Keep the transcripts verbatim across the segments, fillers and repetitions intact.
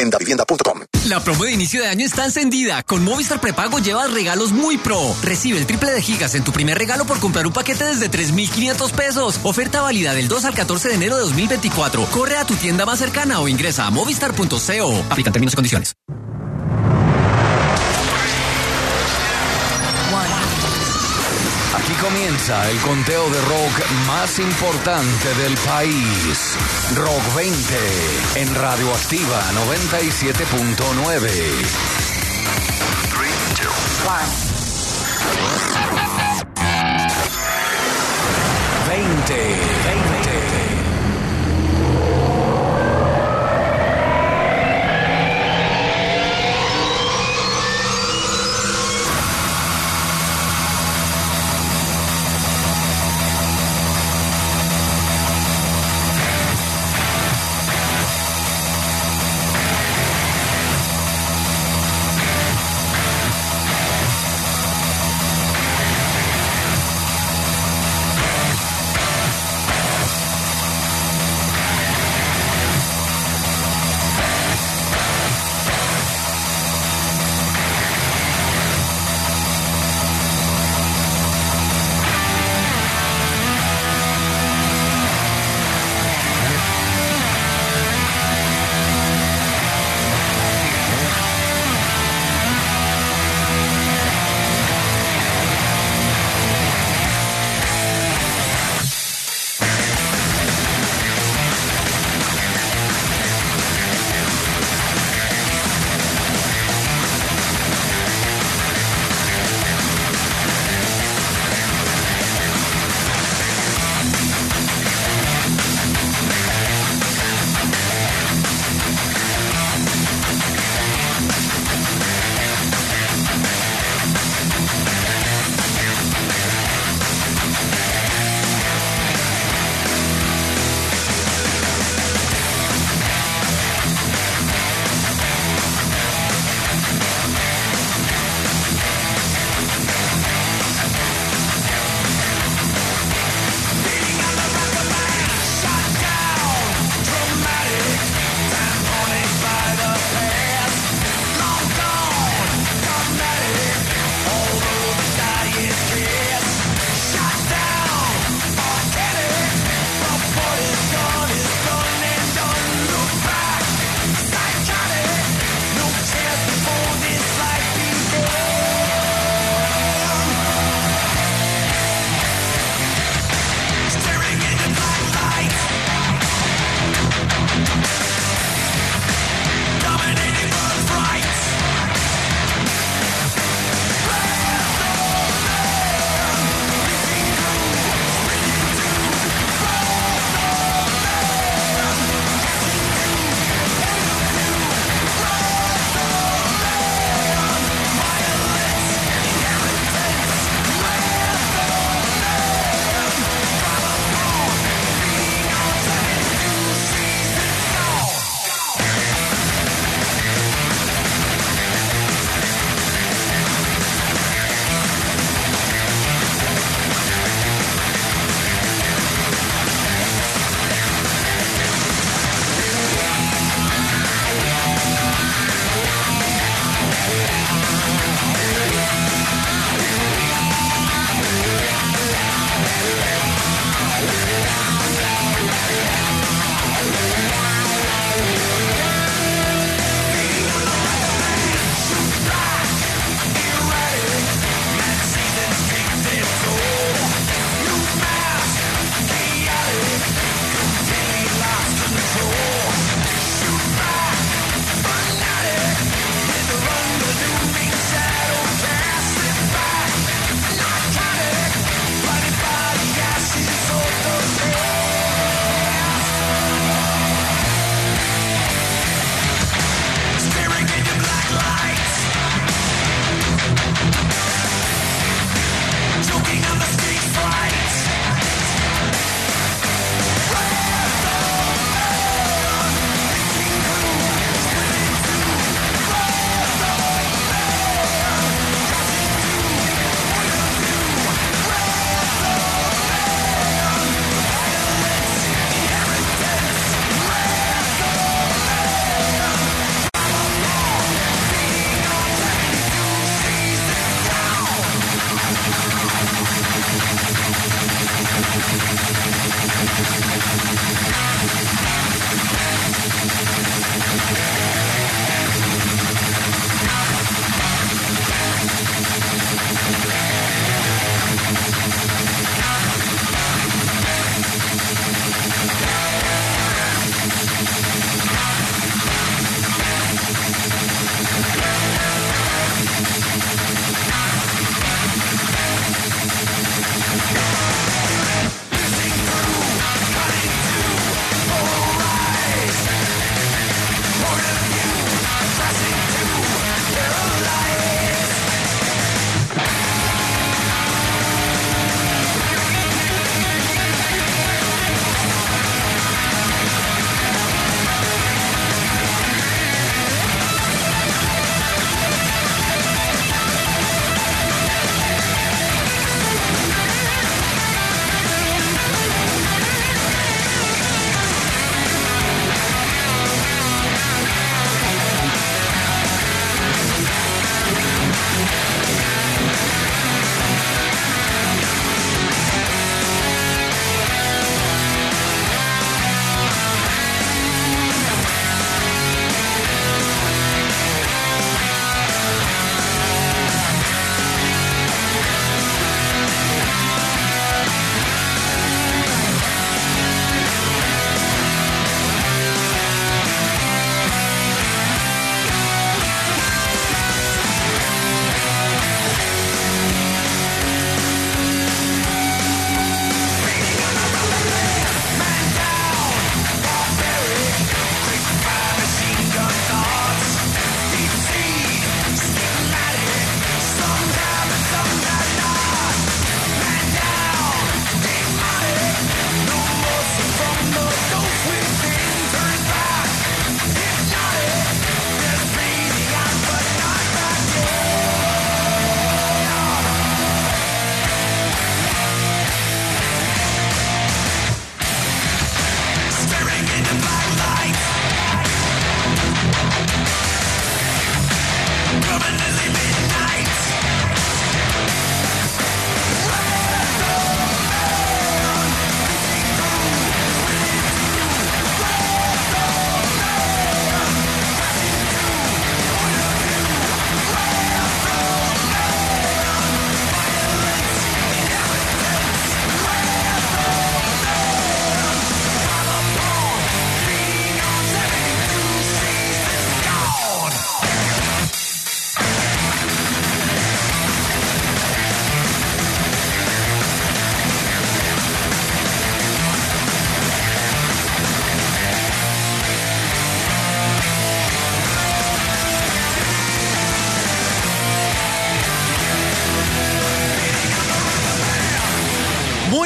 en davivienda punto com. La promo de inicio de año está encendida. Con Movistar Prepago llevas regalos muy pro. Recibe el triple de gigas en tu primer regalo por comprar un paquete desde tres mil quinientos pesos. Oferta válida del dos al catorce de enero de dos mil veinticuatro. Corre a tu tienda más cercana o ingresa a movistar punto co. Aplican términos y condiciones. Aquí comienza el conteo de rock más importante del país. Rock veinte en Radioactiva noventa y siete punto nueve. tres, dos, uno. veinte, veinte.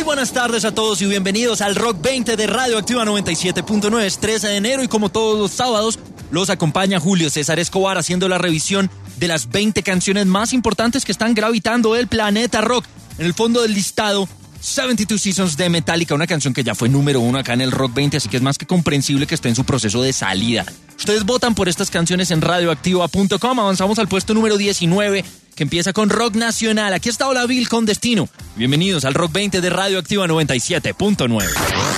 buenas tardes a todos y bienvenidos al Rock veinte de Radio Activa noventa y siete punto nueve. Es trece de enero y como todos los sábados los acompaña Julio César Escobar haciendo la revisión de las veinte canciones más importantes que están gravitando el planeta rock. En el fondo del listado, setenta y dos Seasons de Metallica, una canción que ya fue número uno acá en el Rock veinte, así que es más que comprensible que esté en su proceso de salida. Ustedes votan por estas canciones en radioactiva punto com. Avanzamos al puesto número diecinueve, que empieza con rock nacional. Aquí está Hola Bill con Destino. Bienvenidos al Rock veinte de Radioactiva noventa y siete punto nueve.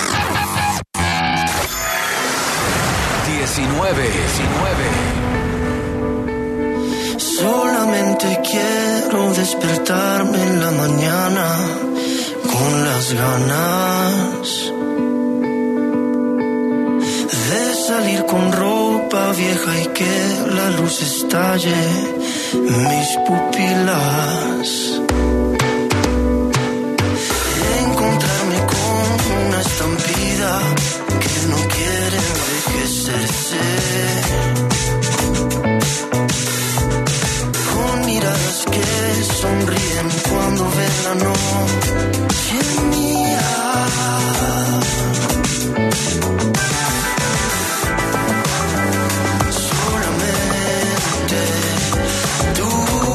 diecinueve, diecinueve. Solamente quiero despertarme en la mañana con las ganas de salir con ropa vieja y que la luz estalle mis pupilas. Encontrarme con una estampida que no quiere envejecerse, con miradas que sonríen cuando ven la noche mía. Solamente tú.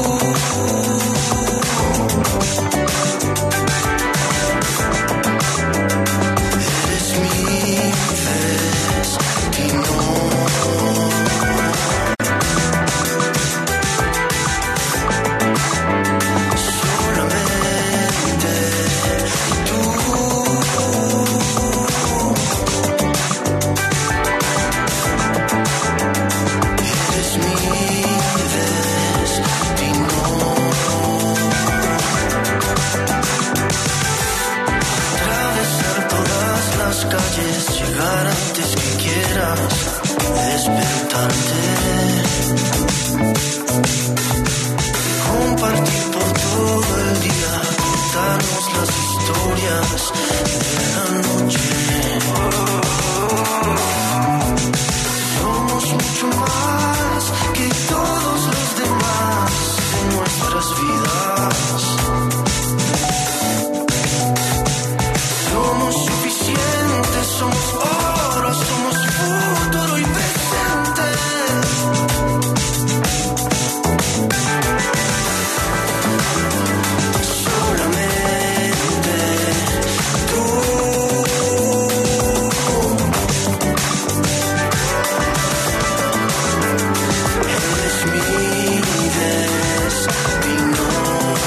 Eres mi destino. Calles, llegar antes que quieras despertarte, compartir por todo el día, contarnos las historias de la noche. Somos mucho más que todos los demás en nuestras vidas. Somos suficientes, somos oro, somos futuro y presente. Solamente tú. Eres mi destino.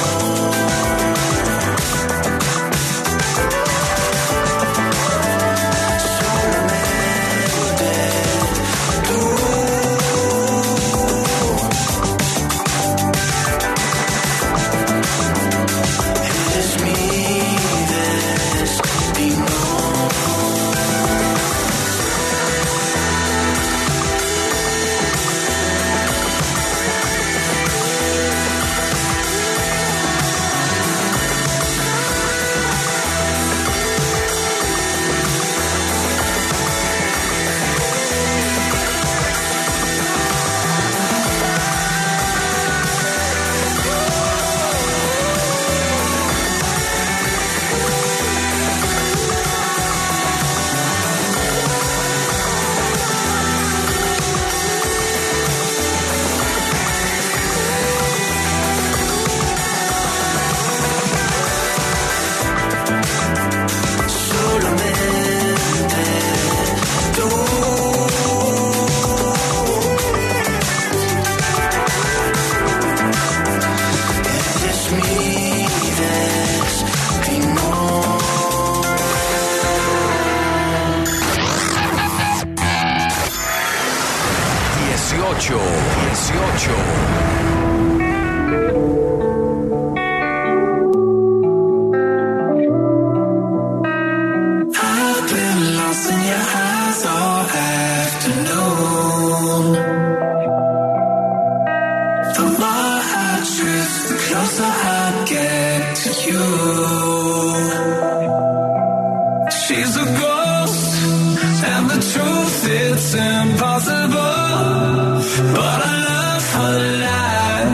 dieciocho, dieciocho.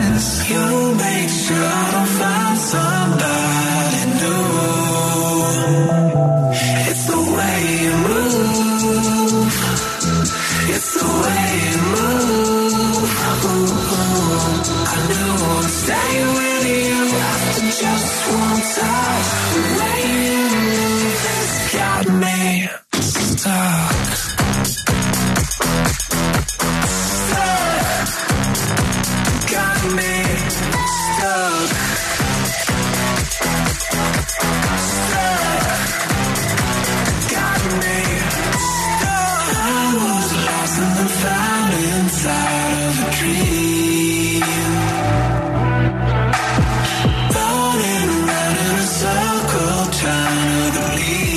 You make sure I don't find somebody new. touch. The way you move has got me stuck. Stuck. Got me stuck. Stuck. Got me stuck. I was lost and then found inside of a dream. Running around in a circle trying to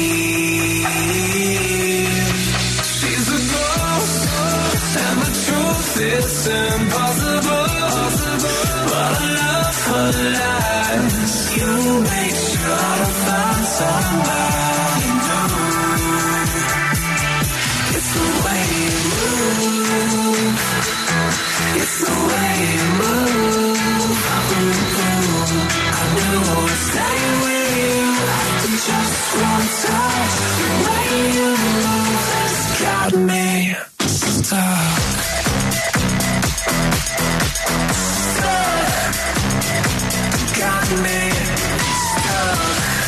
believe. She's the ghost and the truth is impossible. But I love her lies. You make sure to find somebody new. It's the way you move. It's the way you move. I knew I'd stay with you after just one touch. The way you move has got me stuck. Stuck. Got me stuck.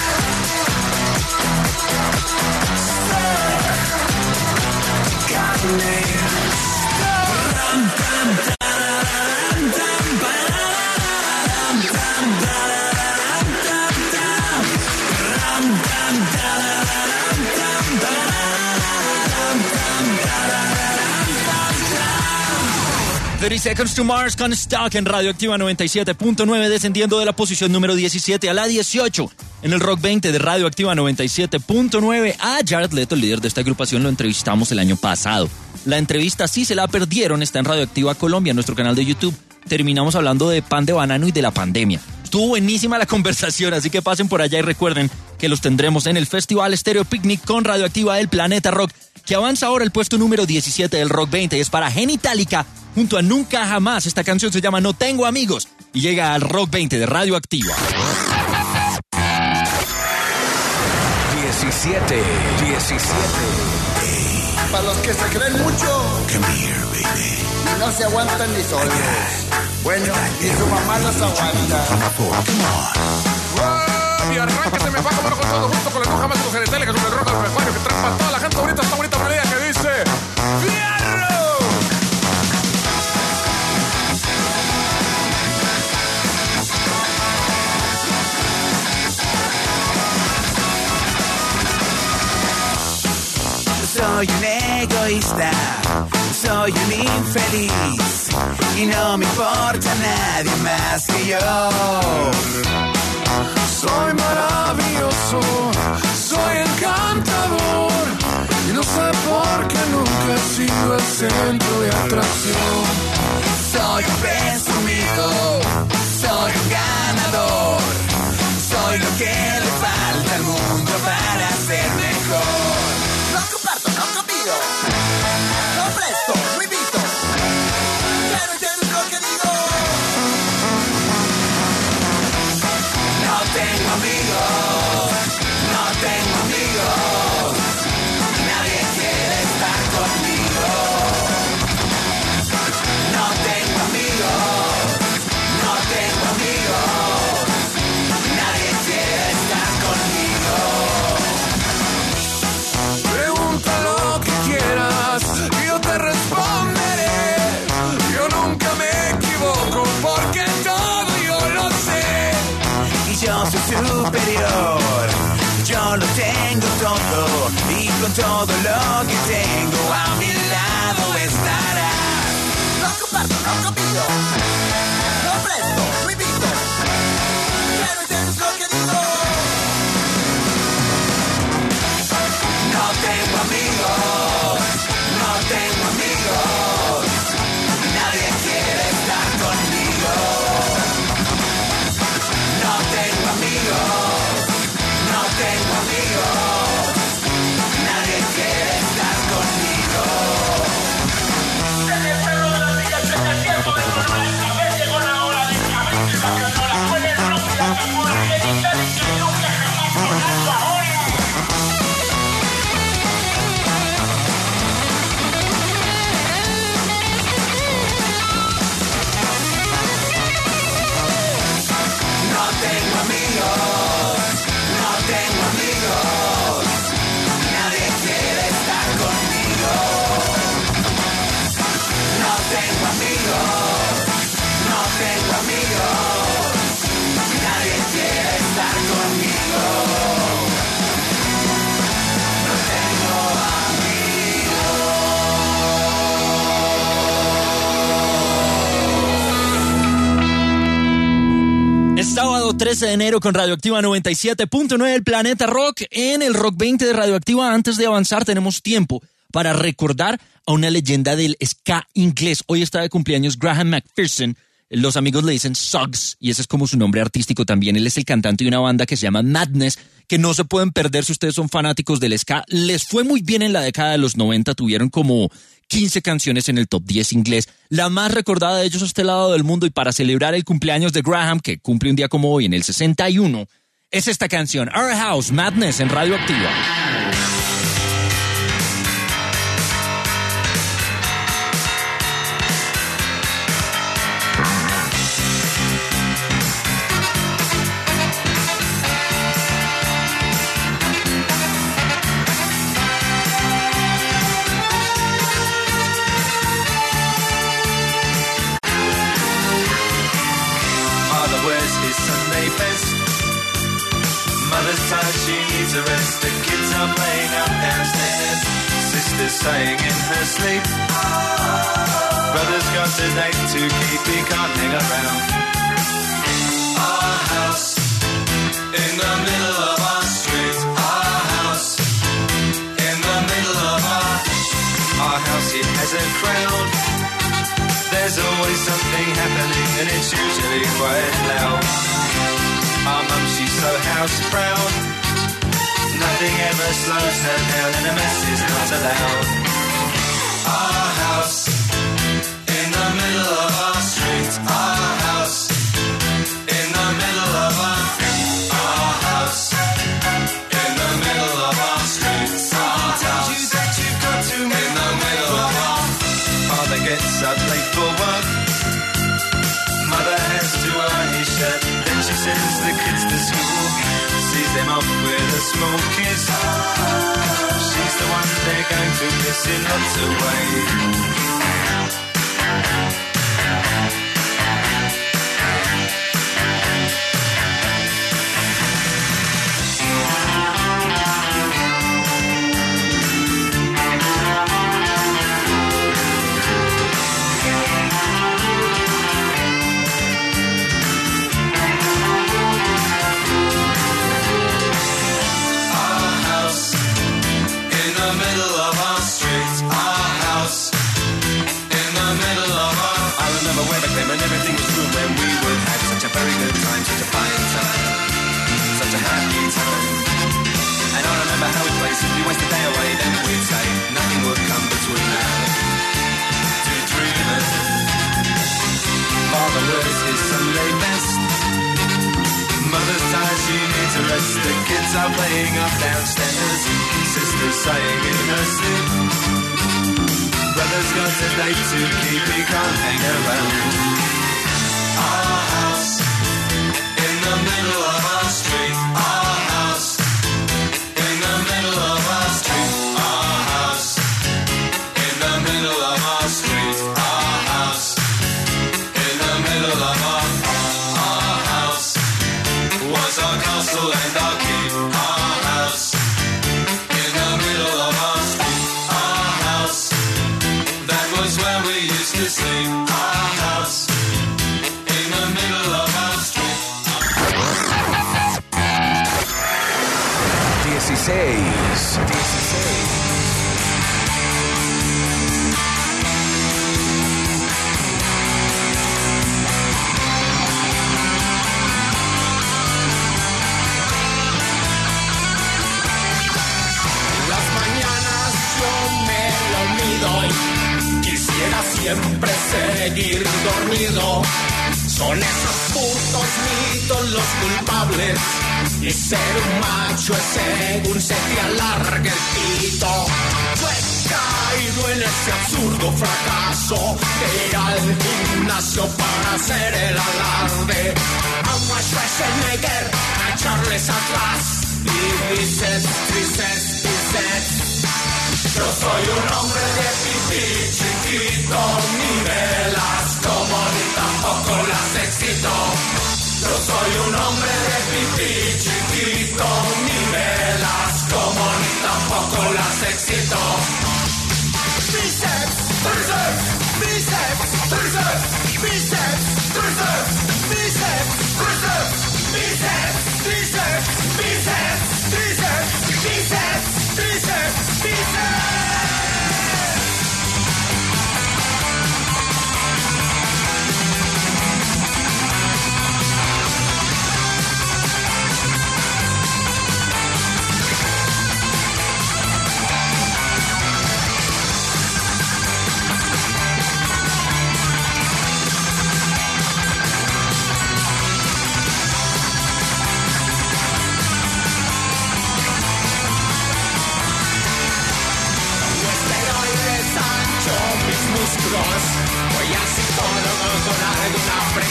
Stuck. Got me stuck. Dum, dum, dum, dum, dum, dum, thirty Seconds to Mars con Stuck en Radioactiva noventa y siete punto nueve, descendiendo de la posición número diecisiete a la dieciocho. En el Rock veinte de Radioactiva noventa y siete punto nueve, a Jared Leto, el líder de esta agrupación, lo entrevistamos el año pasado. La entrevista, sí se la perdieron, está en Radioactiva Colombia, en nuestro canal de YouTube. Terminamos hablando de Pan de Banano y de la pandemia. Estuvo buenísima la conversación, así que pasen por allá y recuerden que los tendremos en el Festival Stereo Picnic con Radioactiva del Planeta Rock, que avanza ahora el puesto número diecisiete del Rock veinte y es para Genitalica junto a Nunca Jamás. Esta canción se llama No Tengo Amigos y llega al Rock veinte de Radioactiva. diecisiete, diecisiete. Para los que se creen mucho, Come here, baby. no se aguantan ni solos. Bueno, ni su mamá los aguanta. Come on. Y arranca, se me va como con todo junto con la Nunca Jamás de los Genitalica, con el rock agropecuario que trae para toda la gente bonita, esta bonita melodía que dice ¡Fierro! Soy un egoísta, soy un infeliz y no me importa nadie más que yo. Soy maravilloso, soy encantador y no sé por qué nunca he sido el centro de atracción. Soy un presumido, soy un ganador, soy lo que le falta al mundo para ser mejor. No comparto, no copido, no presto, no invito, pero entiendes lo que digo. No tengo amigos, no tengo amigos, nadie quiere estar conmigo. No tengo amigos, no tengo amigos, nadie quiere estar conmigo. Pregunta lo que quieras y yo te responderé. Yo nunca me equivoco porque todo yo lo sé. Y yo soy superior, yo lo tengo todo y con todo lo que tengo a mi lado estarás. No comparto, no copido, no presto, no invito, pero entiendes lo que digo. No tengo amigos, no tengo amigos, nadie quiere estar conmigo. No tengo amigos, no tengo amigos, nadie quiere estar conmigo. Se me cerró la vida, se me acierto de trece de enero con Radioactiva noventa y siete punto nueve, el Planeta Rock. En el Rock veinte de Radioactiva, antes de avanzar, tenemos tiempo para recordar a una leyenda del ska inglés. Hoy está de cumpleaños Graham McPherson. Los amigos le dicen Suggs, y ese es como su nombre artístico también. Él es el cantante de una banda que se llama Madness, que no se pueden perder si ustedes son fanáticos del ska. Les fue muy bien en la década de los noventa, tuvieron como quince canciones en el top diez inglés. La más recordada de ellos a este lado del mundo, y para celebrar el cumpleaños de Graham, que cumple un día como hoy en el sesenta y uno, es esta canción, Our House, Madness, en Radioactiva. She needs a rest. The kids are playing up downstairs. Sister's sighing in her sleep. Brother's got a date to keep. He can't hang around. Our house in the middle of our street. Our house in the middle of our our house. It has a crowd. There's always something happening, and it's usually quite loud. Our mum, she's so house proud. Nothing ever slows her down, and a mess is not allowed. Our house in the middle of our street. Our house in the middle of our our house in the middle of our street. Our house you that you've got to in the middle of our. Father gets up late for work. Mother has to iron his shirt. Then she sends the kids to school. Sees them off with a small kiss. She's the one they're going to miss in lots of ways. And everything was good when we would have such a very good time, such a fine time, such a happy time. And I remember how we'd play, simply waste the day away, then we'd say nothing would come between now two dreamers. Father wears his Sunday best. Mother's tired, she needs a rest. The kids are playing up downstairs. Sister's sighing in her sleep. Brother's got a date to keep, he can't hang around. Our house in the middle of our street. Our house in the middle of our street. Our house in the middle of our street. Our house in the middle of our our house was our castle and our keep. Our house in the middle of our street. Our house, that was where we used to sleep. Our house in the middle of our street. dieciséis. dieciséis. Las mañanas yo me lo mido y quisiera siempre seguir dormido. Son esos putos mitos los culpables y ser un macho es según se te alargue el pito. Yo he caído en ese absurdo fracaso de ir al gimnasio para hacer el alarde. Amo a Schwarzenegger, a Charles Atlas y bíceps, tríceps, bíceps. Yo soy un hombre de pipí chiquito, ni me las como ni tampoco las excito. Yo soy un hombre de pipí chiquito, ni me las como ni tampoco las excito. Bíceps, tríceps, bíceps, tríceps, bíceps, tríceps, bíceps, tríceps, bíceps.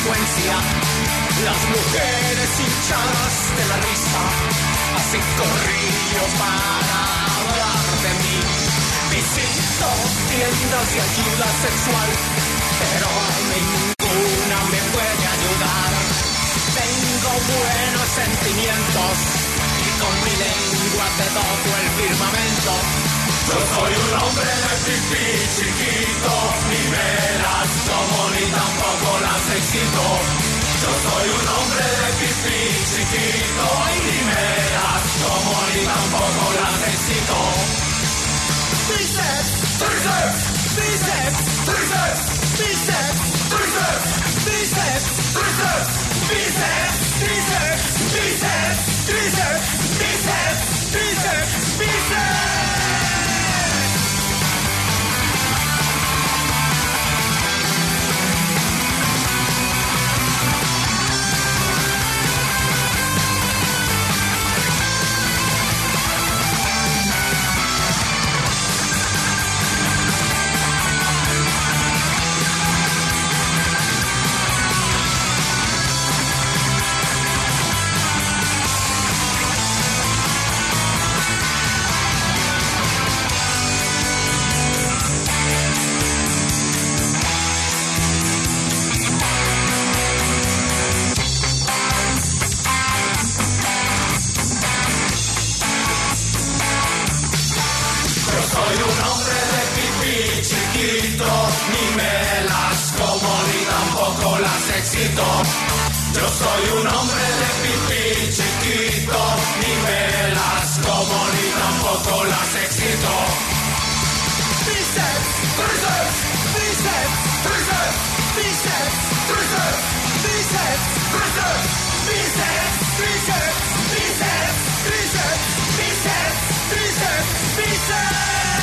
frecuencia. Las mujeres hinchadas de la risa hacen corrillos para hablar de mí. Visito tiendas de ayuda sexual, pero ninguna me puede ayudar. Tengo buenos sentimientos y con mi lengua te toco el firmamento. Yo soy un hombre de pipí chiquito, ni me las como ni tampoco las excito. Yo soy un hombre de pipí chiquito y ni me las como ni tampoco las excito. Bíceps, tríceps, bíceps, tríceps, bíceps, tríceps, bíceps, tríceps, bíceps, tríceps, bíceps, tríceps, bíceps, bíceps, bíceps. Yo soy un hombre de pipí chiquito, ni me las como ni tampoco las excito. Bíceps, tríceps, bíceps, tríceps, bíceps, tríceps, bíceps, tríceps, bíceps, tríceps, bíceps, tríceps, bíceps, tríceps, bíceps.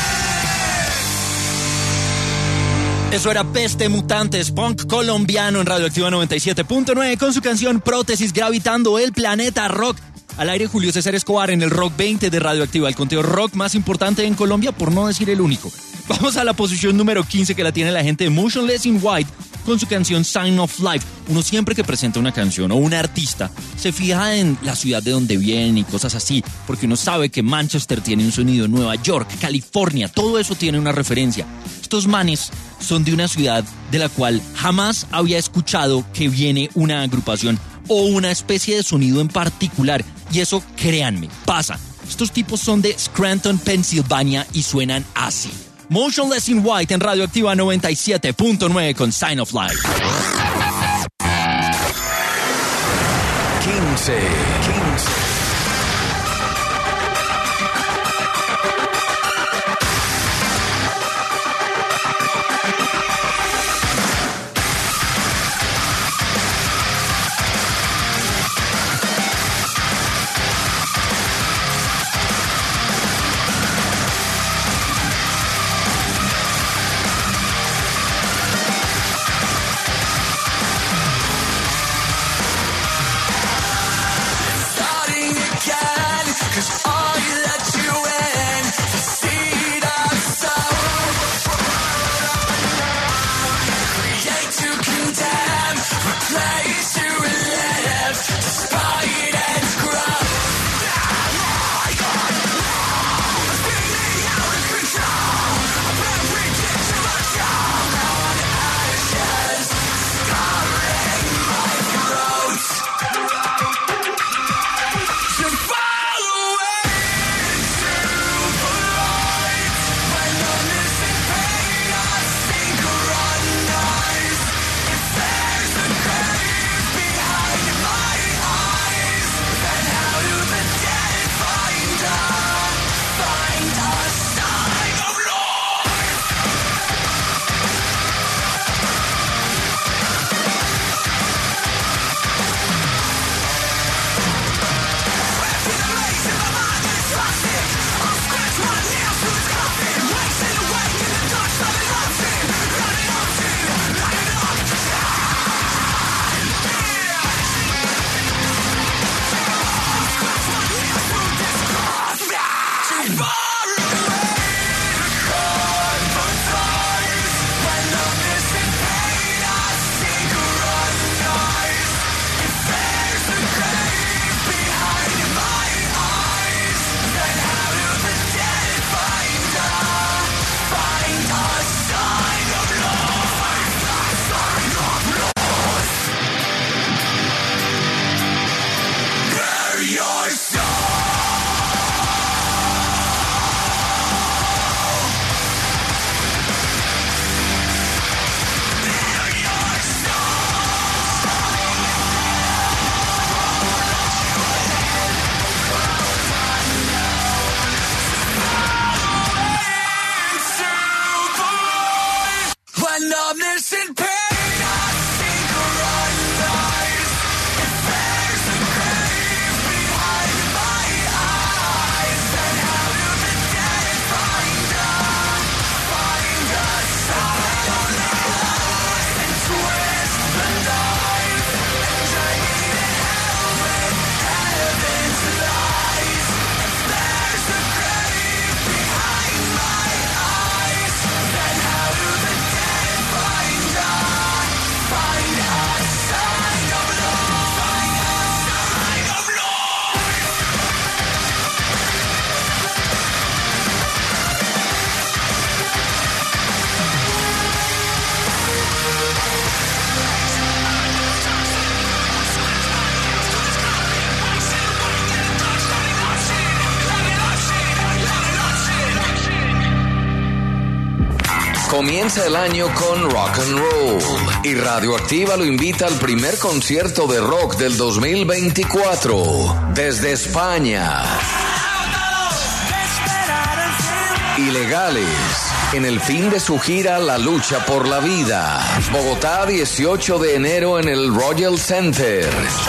Eso era Peste Mutantes, punk colombiano en Radioactiva noventa y siete punto nueve con su canción Prótesis gravitando el planeta rock. Al aire Julio César Escobar en el Rock veinte de Radioactiva, el conteo rock más importante en Colombia, por no decir el único. Vamos a la posición número quince que la tiene la gente de Motionless in White con su canción Sign of Life. Uno siempre que presenta una canción o un artista se fija en la ciudad de donde viene y cosas así, porque uno sabe que Manchester tiene un sonido, Nueva York, California, todo eso tiene una referencia. Estos manes son de una ciudad de la cual jamás había escuchado que viene una agrupación o una especie de sonido en particular, y eso, créanme, pasa. Estos tipos son de Scranton, Pensilvania, y suenan así. Motionless in White en Radioactiva noventa y siete punto nueve con Sign of Life. quince, quince. Starting Comienza el año con rock and roll y Radioactiva lo invita al primer concierto de rock del dos mil veinticuatro desde España. Ilegales, en el fin de su gira La Lucha por la Vida. Bogotá, dieciocho de enero en el Royal Center.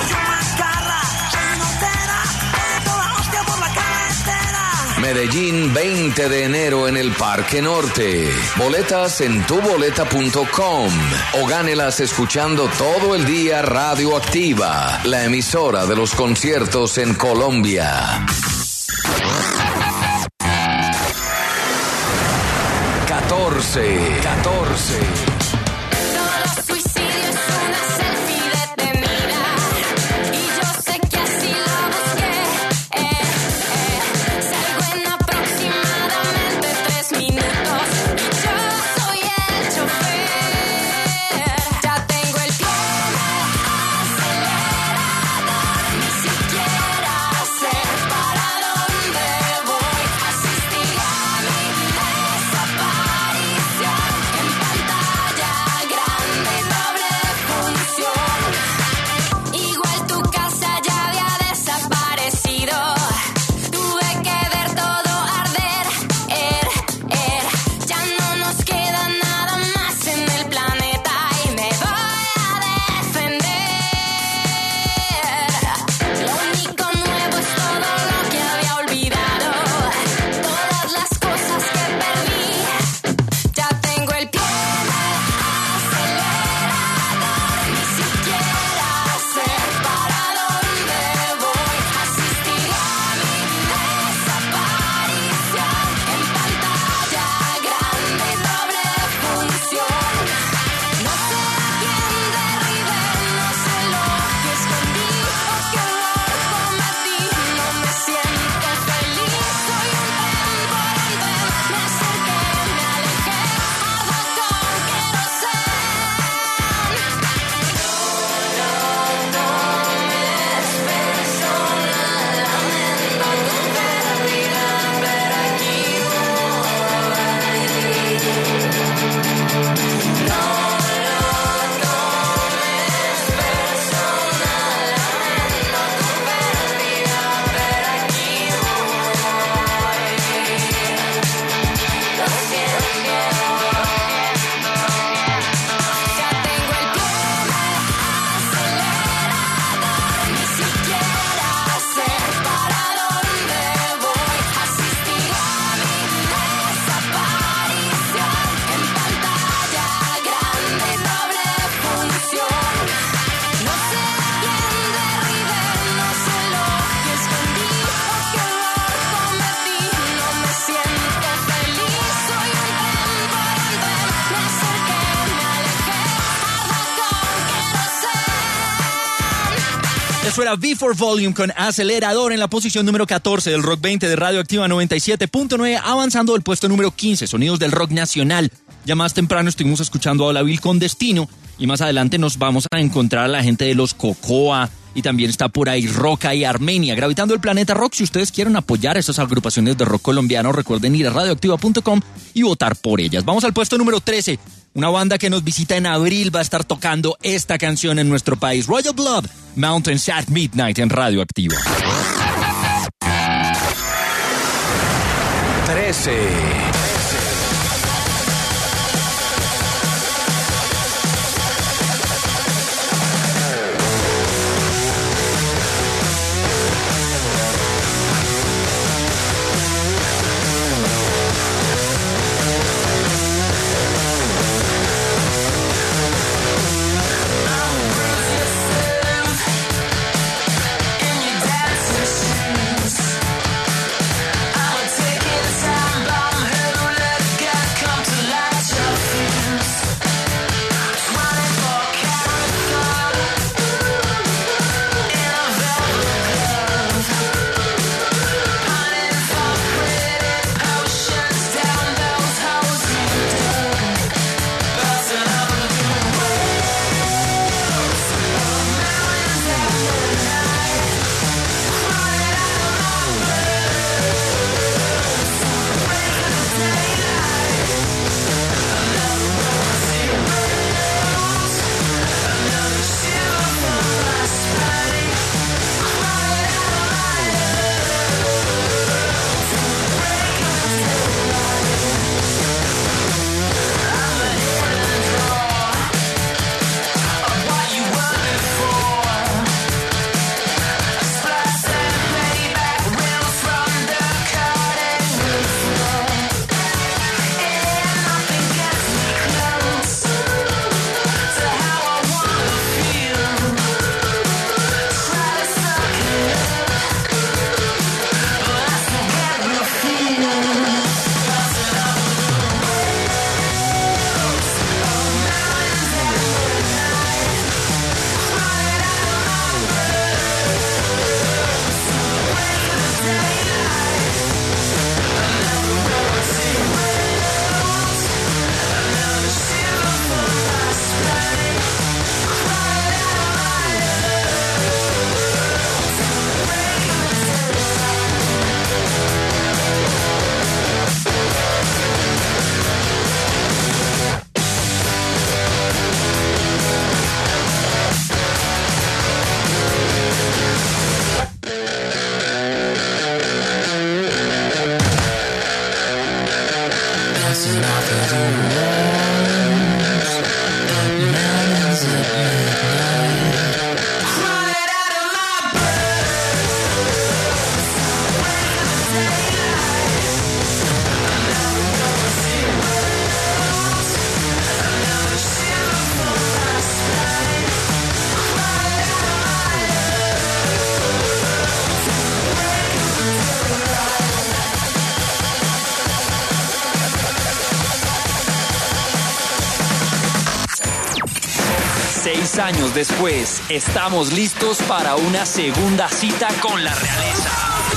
Medellín, veinte de enero en el Parque Norte. Boletas en tu boleta punto com o gánelas escuchando todo el día Radioactiva, la emisora de los conciertos en Colombia. catorce, catorce. Eso era V for Volume con Acelerador en la posición número catorce del Rock veinte de Radioactiva noventa y siete punto nueve, avanzando del puesto número quince, sonidos del rock nacional. Ya más temprano estuvimos escuchando a Olavil con Destino y más adelante nos vamos a encontrar a la gente de los Cocoa y también está por ahí Roca y Armenia, gravitando el planeta rock. Si ustedes quieren apoyar a esas agrupaciones de rock colombiano, recuerden ir a radioactiva punto com y votar por ellas. Vamos al puesto número trece. Una banda que nos visita en abril va a estar tocando esta canción en nuestro país. Royal Blood, Mountains at Midnight en Radioactiva. trece. I'm taking time by my head. Seis años después, estamos listos para una segunda cita con la realeza.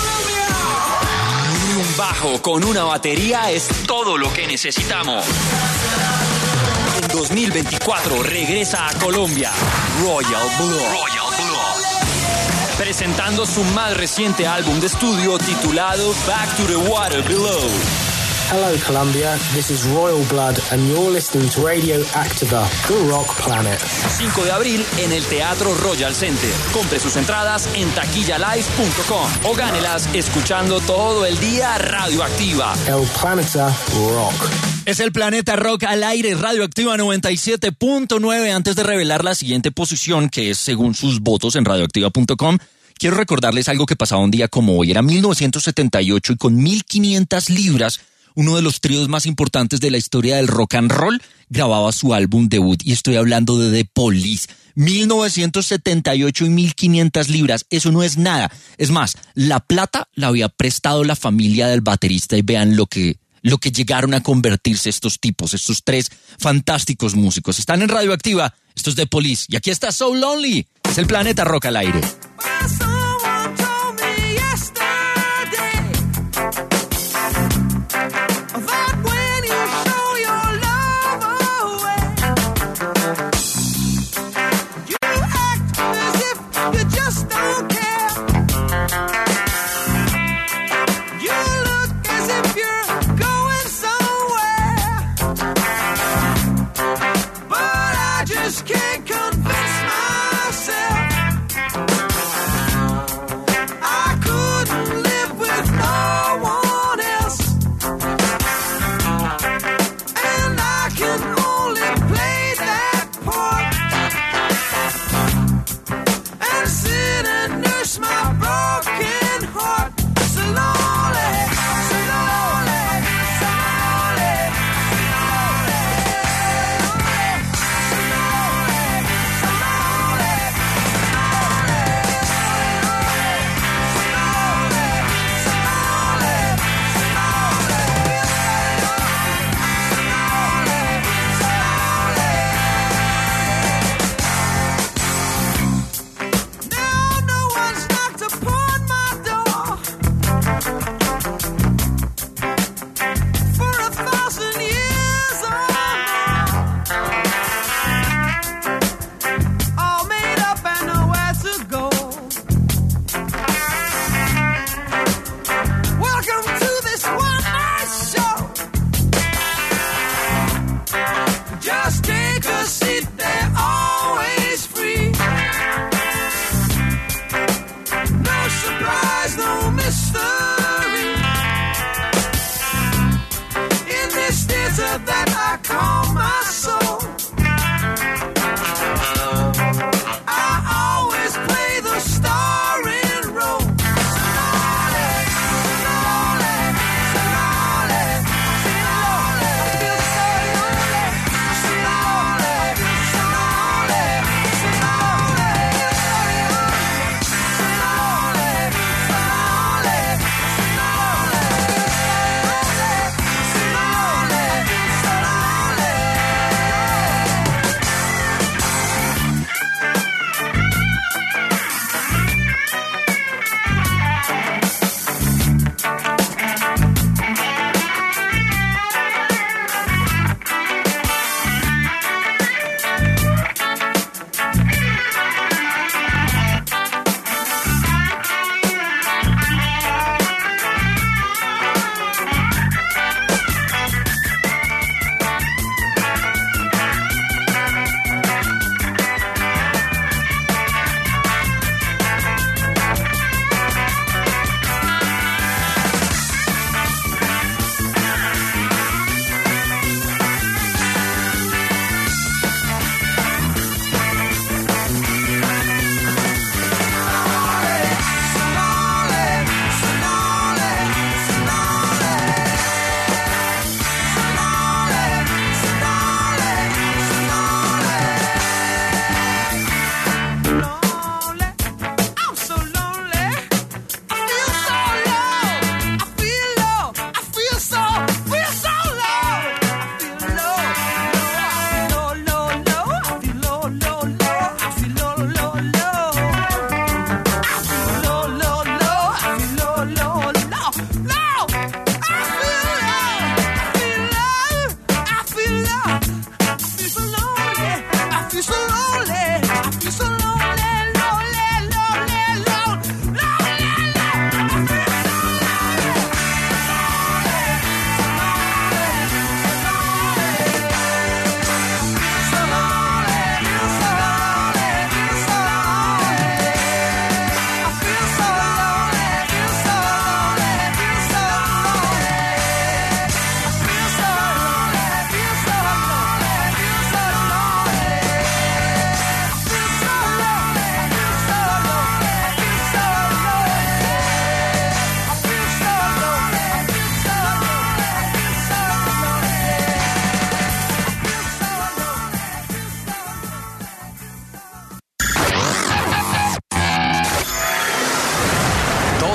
Un bajo con una batería es todo lo que necesitamos. En dos mil veinticuatro regresa a Colombia Royal Blood. Royal Blood. Presentando su más reciente álbum de estudio titulado Back to the Water Below. Hello Colombia, this is Royal Blood and you're listening to Radio Activa, The Rock Planet. cinco de abril en el Teatro Royal Center. Compre sus entradas en taquilla live punto com o gánelas escuchando todo el día Radio Activa. El Planeta Rock. Es el Planeta Rock al aire, Radio Activa noventa y siete punto nueve. Antes de revelar la siguiente posición, que es según sus votos en radio activa punto com, quiero recordarles algo que pasaba un día como hoy. Era mil novecientos setenta y ocho y con mil quinientas libras, uno de los tríos más importantes de la historia del rock and roll grababa su álbum debut, y estoy hablando de The Police. mil novecientos setenta y ocho y mil quinientas libras, eso no es nada. Es más, la plata la había prestado la familia del baterista, y vean lo que, lo que llegaron a convertirse estos tipos, estos tres fantásticos músicos. Están en Radio Activa, esto es The Police, y aquí está So Lonely. Es el Planeta Rock al aire. So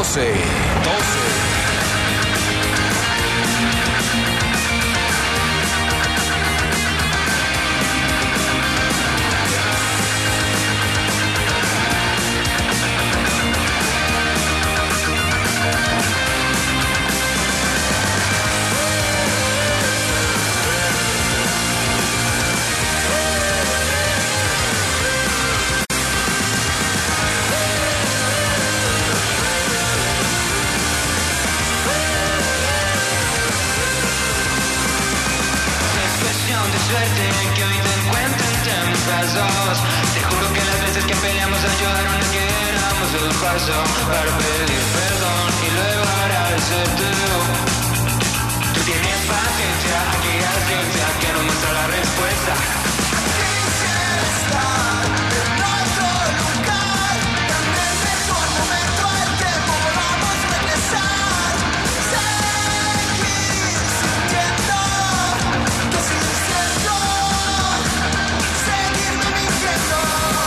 doce. doce. Que hoy te encuentren pedazos. Te juro que las veces que peleamos ayudaron a que diéramos el paso para pedir perdón y luego agradecerte. Tú tienes paciencia, aquella ciencia que no muestra la respuesta. Quisiera estar en otro lugar, en el mejor momento al que podamos regresar. Seguir sintiendo que sin cierto, seguirme mintiendo.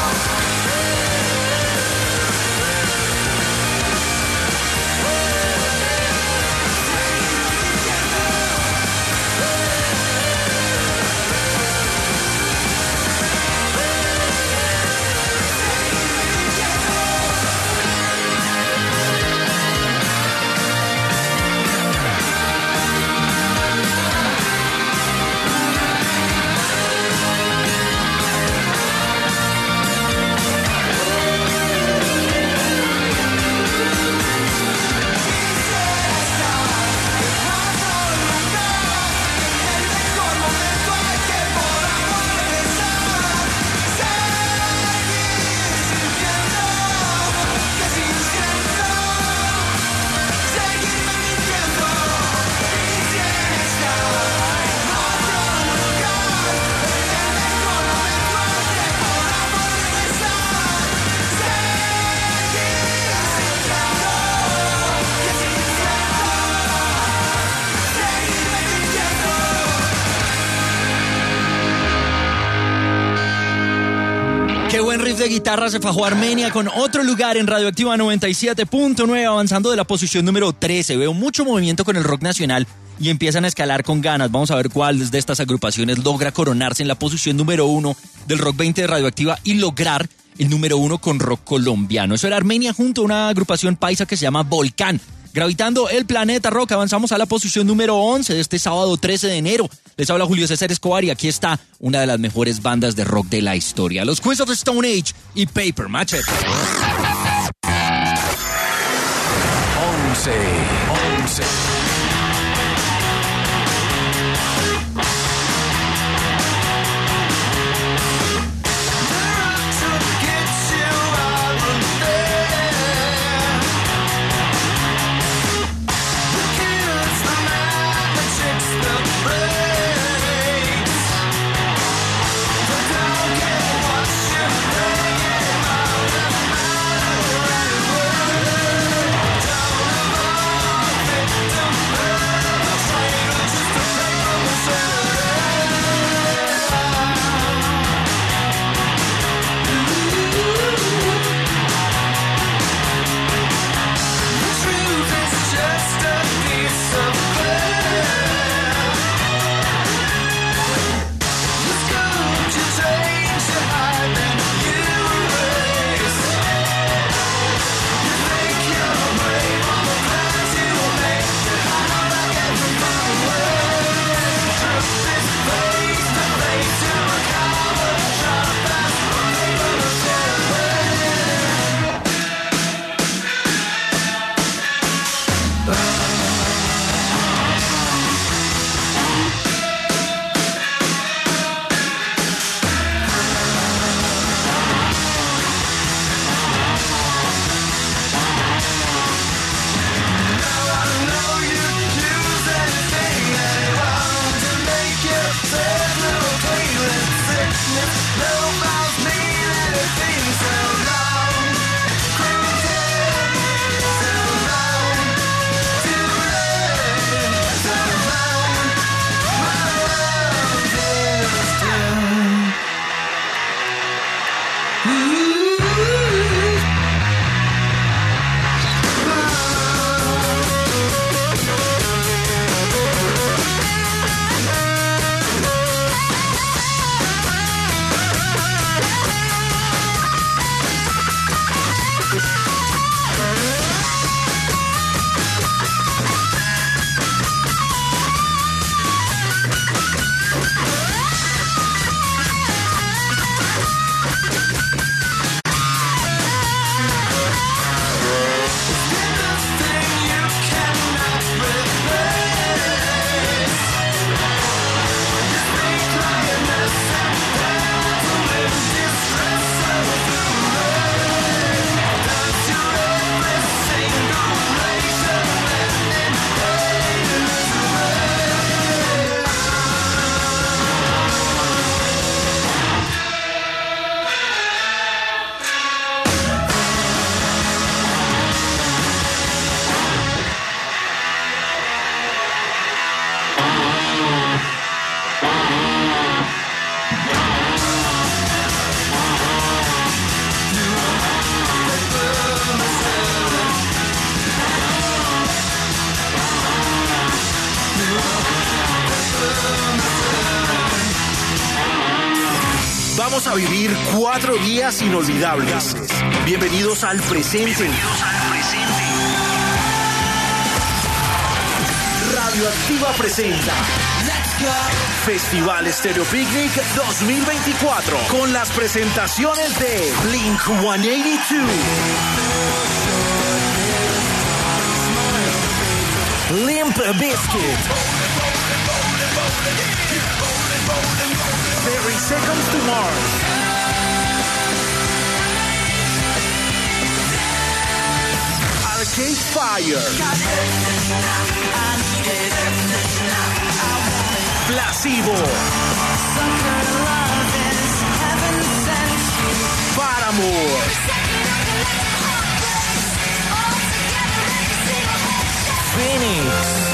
Qué buen riff de guitarra se fajó Armenia con Otro Lugar en Radioactiva noventa y siete punto nueve, avanzando de la posición número trece. Veo mucho movimiento con el rock nacional y empiezan a escalar con ganas. Vamos a ver cuál de estas agrupaciones logra coronarse en la posición número uno del Rock veinte de Radioactiva y lograr el número uno con rock colombiano. Eso era Armenia junto a una agrupación paisa que se llama Volcán. Gravitando el Planeta Rock, avanzamos a la posición número once de este sábado trece de enero. Les habla Julio César Escobar y aquí está una de las mejores bandas de rock de la historia, los Queens of the Stone Age y Paper Machete. once. once. a vivir cuatro días inolvidables. Bienvenidos al presente. Bienvenidos al presente. Radioactiva presenta Festival Stereo Picnic dos mil veinticuatro con las presentaciones de Blink ciento ochenta y dos, Limp Bizkit, thirty Seconds to Mars, Arcade Fire, Placebo, Paramore, Phoenix,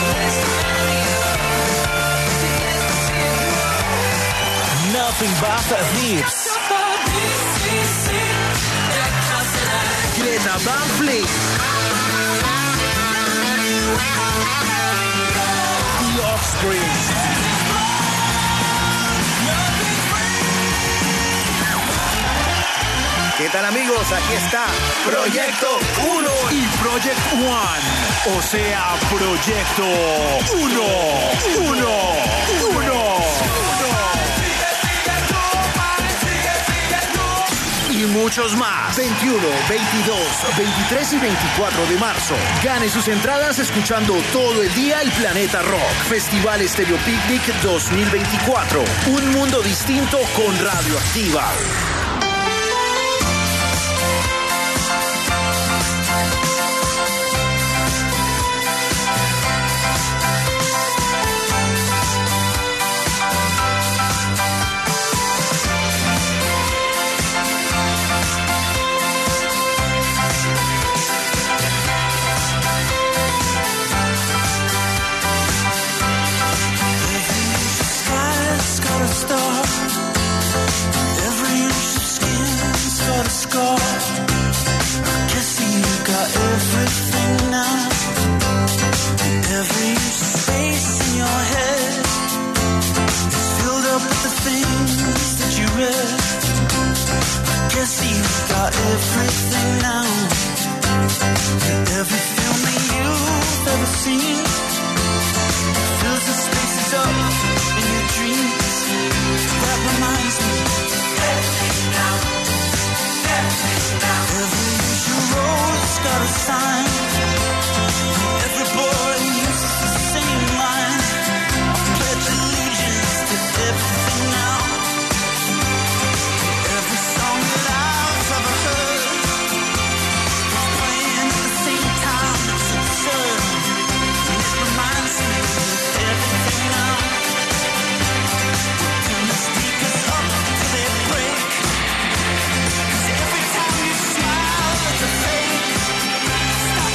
Nothing But Thieves, Greta Van Fleet, The Offspring. ¿Qué tal, amigos? Aquí está Proyecto uno y Project One. O sea, Proyecto uno, uno, uno. Y muchos más. veintiuno, veintidós, veintitrés y veinticuatro de marzo. Gane sus entradas escuchando todo el día el Planeta Rock. Festival Stereo Picnic dos mil veinticuatro. Un mundo distinto con Radioactiva. Scar. I guess you got everything now. Every space in your head is filled up with the things that you read. I guess you got everything now. And every film that you've ever seen fills the spaces up in your dreams. That reminds me. Everything now. Every usual road's got a sign. Every boy uses the same line. I pledge allegiance to everything now. Every song that I've ever heard is playing at the same time. It's absurd. And it reminds me of everything now. Turn the speakers up till they break. Every time you smile, it's a fake. Stop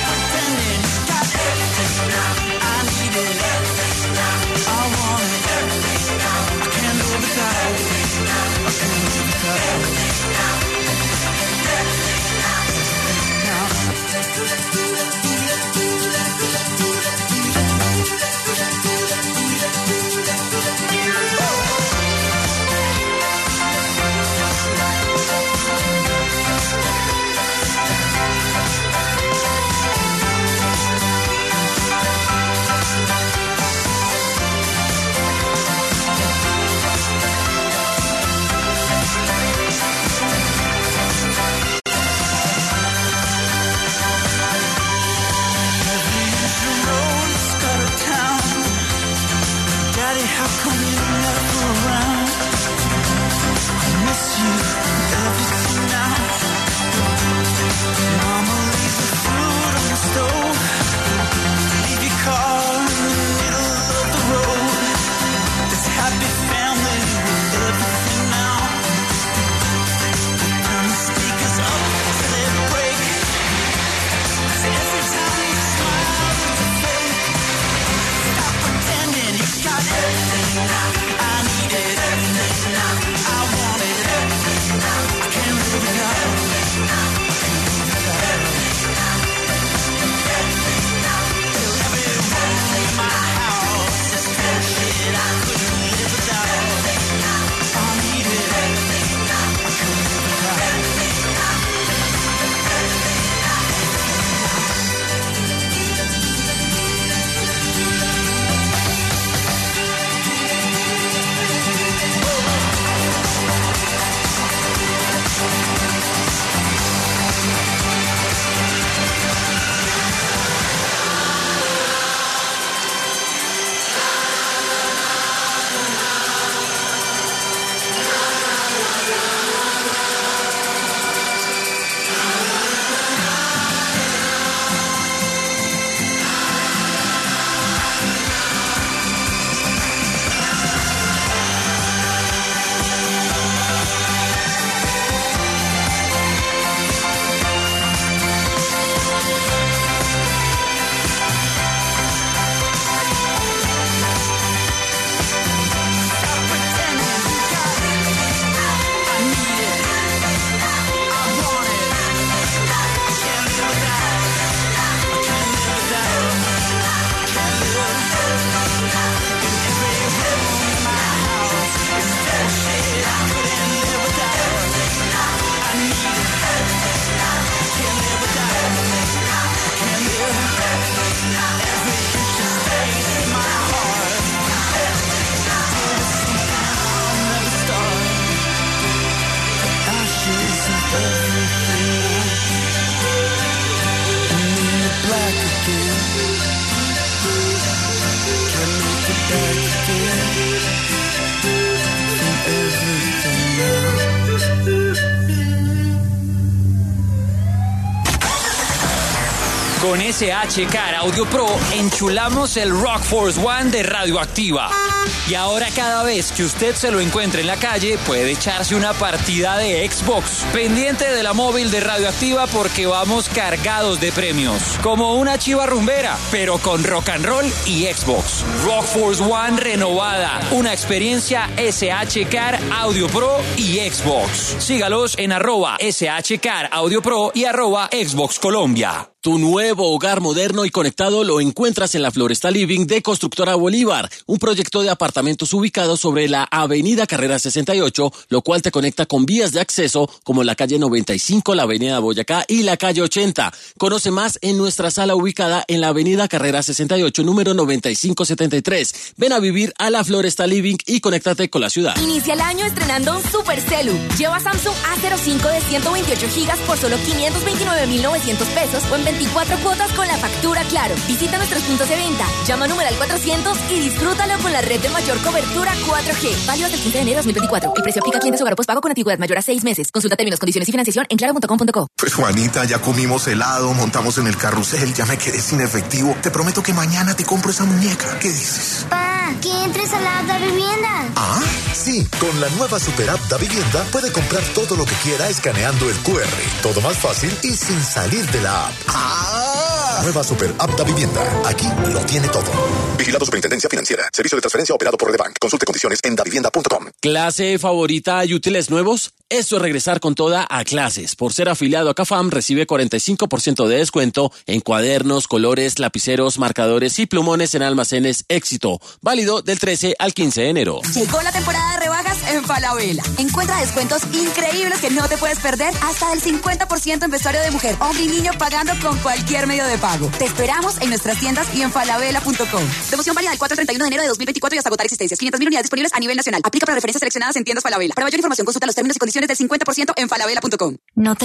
Con S H Car Audio Pro enchulamos el Rock Force One de Radioactiva. Y ahora cada vez que usted se lo encuentre en la calle puede echarse una partida de Xbox. Pendiente de la móvil de Radioactiva porque vamos cargados de premios. Como una chiva rumbera, pero con rock and roll y Xbox. Rock Force One renovada. Una experiencia S H Car Audio Pro y Xbox. Sígalos en arroba S H Car Audio Pro y arroba Xbox Colombia. Tu nuevo hogar moderno y conectado lo encuentras en la Floresta Living de Constructora Bolívar, un proyecto de apartamentos ubicado sobre la Avenida Carrera sesenta y ocho, lo cual te conecta con vías de acceso como la calle noventa y cinco, la Avenida Boyacá y la calle ochenta. Conoce más en nuestra sala ubicada en la Avenida Carrera sesenta y ocho, número noventa y cinco setenta y tres. Ven a vivir a la Floresta Living y conéctate con la ciudad. Inicia el año estrenando un Super Celu. Lleva Samsung A cero cinco de ciento veintiocho gigas por solo quinientos veintinueve mil novecientos pesos o en veinticuatro cuotas con la factura Claro. Visita nuestros puntos de venta, llama numeral cuatrocientos y disfrútalo con la red de mayor cobertura cuatro G. Válido hasta el quince de enero de dos mil veinticuatro. El precio aplica a clientes hogar postpago con antigüedad mayor a seis meses. Consulta términos, condiciones y financiación en claro punto com punto co. Pues Juanita, ya comimos helado, montamos en el carrusel, ya me quedé sin efectivo. Te prometo que mañana te compro esa muñeca. ¿Qué dices? Pa, que entres a la app de vivienda. ¿Ah? Sí, con la nueva Super App Da Vivienda puede comprar todo lo que quiera escaneando el cu erre. Todo más fácil y sin salir de la app. ¡Ah! Nueva Super App Da Vivienda. Aquí lo tiene todo. Vigilado Superintendencia Financiera. Servicio de transferencia operado por Redebank. Consulte condiciones en davivienda punto com. ¿Clase favorita y útiles nuevos? Esto es regresar con toda a Clases. Por ser afiliado a CAFAM, recibe cuarenta y cinco por ciento de descuento en cuadernos, colores, lapiceros, marcadores y plumones en almacenes Éxito. Válido del trece al quince de enero. Llegó la temporada de rebajas en Falabella. Encuentra descuentos increíbles que no te puedes perder, hasta del cincuenta por ciento en vestuario de mujer, hombre y niño, pagando con cualquier medio de pago. Te esperamos en nuestras tiendas y en falabella punto com. Promoción válida del cuatro al treinta y uno de enero de dos mil veinticuatro y hasta agotar existencias. quinientas mil unidades disponibles a nivel nacional. Aplica para referencias seleccionadas en tiendas Falabella. Para mayor información consulta los términos y condiciones del cincuenta por ciento en falabella punto com. No te